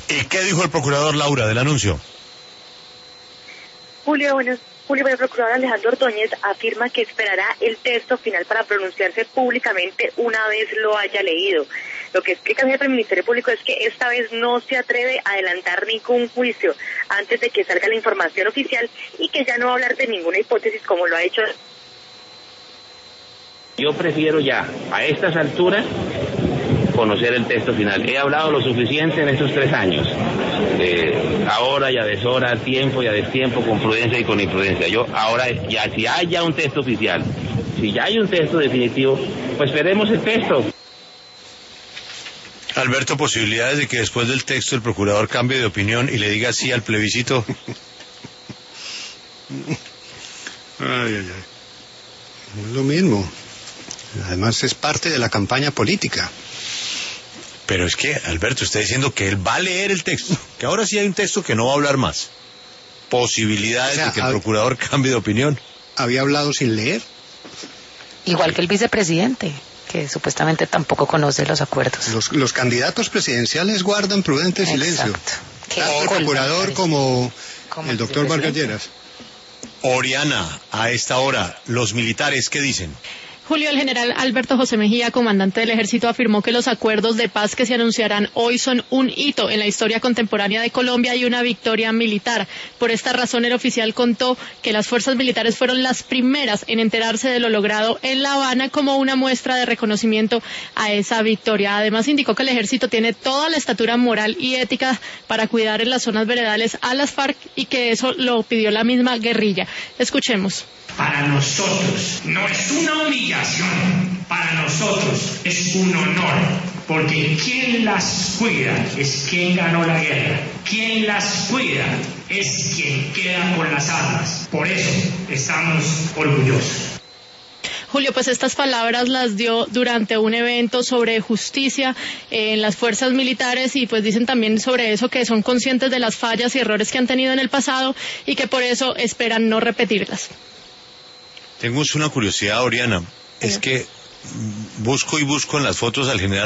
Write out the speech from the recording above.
¿Y qué dijo el procurador Laura del anuncio? Julio, el procurador Alejandro Ordóñez afirma que esperará el texto final para pronunciarse públicamente una vez lo haya leído. Lo que explica el jefe del Ministerio Público es que esta vez no se atreve a adelantar ningún juicio antes de que salga la información oficial y que ya no va a hablar de ninguna hipótesis como lo ha hecho. Yo prefiero ya, a estas alturas, conocer el texto final. He hablado lo suficiente en estos 3 años, ahora y a deshora, a tiempo y a destiempo, con prudencia y con imprudencia. Yo ahora, ya si hay ya un texto oficial, si ya hay un texto definitivo, pues veremos el texto. Alberto, posibilidades de que después del texto el procurador cambie de opinión y le diga sí al plebiscito. No es lo mismo. Además es parte de la campaña política. Pero es que, Alberto, está diciendo que él va a leer el texto, que ahora sí hay un texto que no va a hablar más. Posibilidades de que el procurador cambie de opinión. ¿Había hablado sin leer? Igual que el vicepresidente, que supuestamente tampoco conoce los acuerdos. Los candidatos presidenciales guardan prudente silencio. Tanto el procurador como el doctor Vargas Lleras. Oriana, a esta hora, los militares, ¿qué dicen? Julio, el general Alberto José Mejía, comandante del Ejército, afirmó que los acuerdos de paz que se anunciarán hoy son un hito en la historia contemporánea de Colombia y una victoria militar. Por esta razón, el oficial contó que las fuerzas militares fueron las primeras en enterarse de lo logrado en La Habana como una muestra de reconocimiento a esa victoria. Además, indicó que el Ejército tiene toda la estatura moral y ética para cuidar en las zonas veredales a las FARC y que eso lo pidió la misma guerrilla. Escuchemos. Para nosotros no es una humillación, para nosotros es un honor, porque quien las cuida es quien ganó la guerra, quien las cuida es quien queda con las armas, por eso estamos orgullosos. Julio, pues estas palabras las dio durante un evento sobre justicia en las fuerzas militares y pues dicen también sobre eso que son conscientes de las fallas y errores que han tenido en el pasado y que por eso esperan no repetirlas. Tengo una curiosidad, Oriana, es que busco en las fotos al general